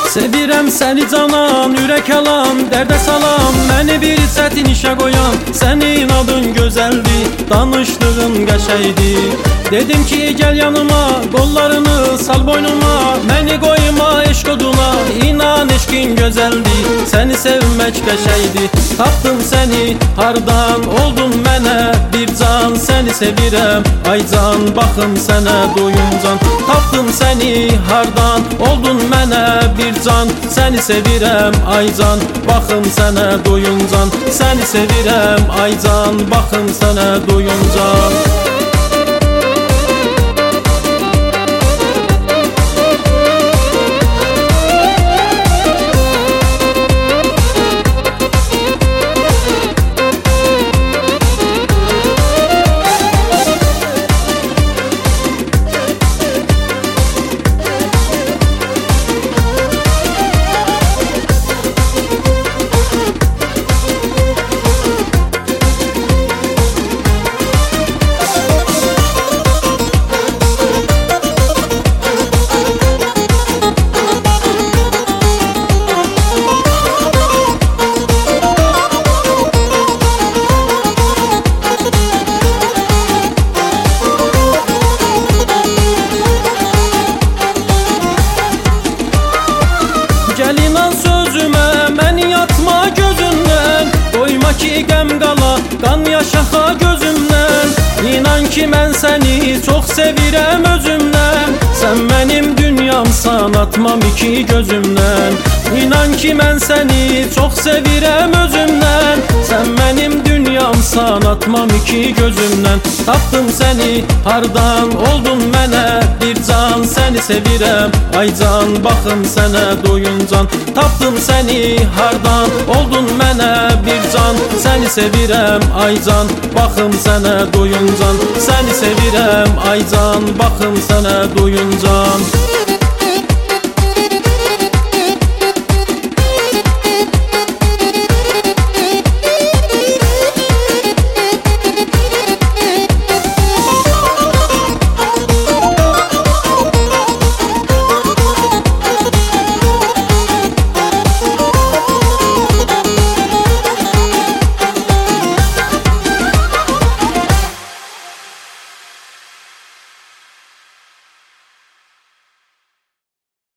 Sevirəm səni canan, ürək alan, dərdə salam, məni bir çətin işə qoyan. Sənin adın gözəldir, danışdığın qəşəkdir. Dedim ki gəl yanıma, qollarını sal boynuma, məni qoyma eşq oduna, inan eşqin gözəldir, səni sevmək qəşəkdir. Tapdım səni hardan, oldun mənə bir can, səni sevirəm ay can, baxım sənə doyuncan. Tapdım səni hardan, oldun mənə bir can, səni sevirəm ay can, baxım sənə doyuncan. Səni sevirəm ay can, baxım sənə doyuncan. Gəl inan sözümə, məni yatma gözündən, qoyma ki qəm qala, qan yaşaxa gözümdən. İnan ki mən səni çox sevirəm özümdən, sən mənim dünyamsan, atmam iki gözümdən. İnan ki mən səni çox sevirəm özümdən, sən mənim dünyamsan, atmam iki gözümdən. Tapdım səni hardan, oldun mənə bir can, səni sevirəm ay can, baxım sənə doyuncan. Tapdım səni hardan, oldun mənə bir can, səni sevirəm ay can, baxım sənə doyuncan. Səni sevirəm ay can, baxım sənə doyuncan.